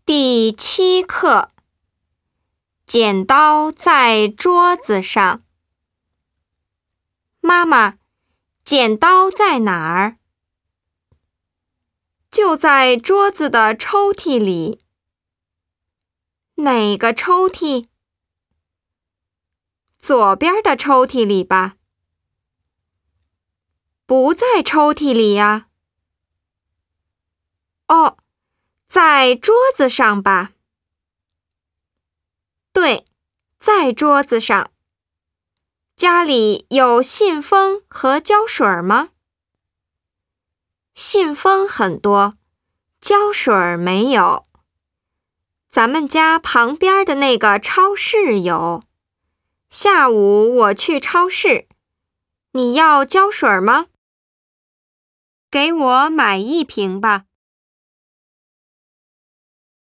第7课，剪刀在桌子上。妈妈，剪刀在哪儿？就在桌子的抽屉里。哪个抽屉？左边的抽屉里吧。不在抽屉里呀。哦，在桌子上吧。对，在桌子上。家里有信封和胶水吗？信封很多，胶水没有。咱们家旁边的那个超市有。下午我去超市，你要胶水吗？给我买1瓶吧。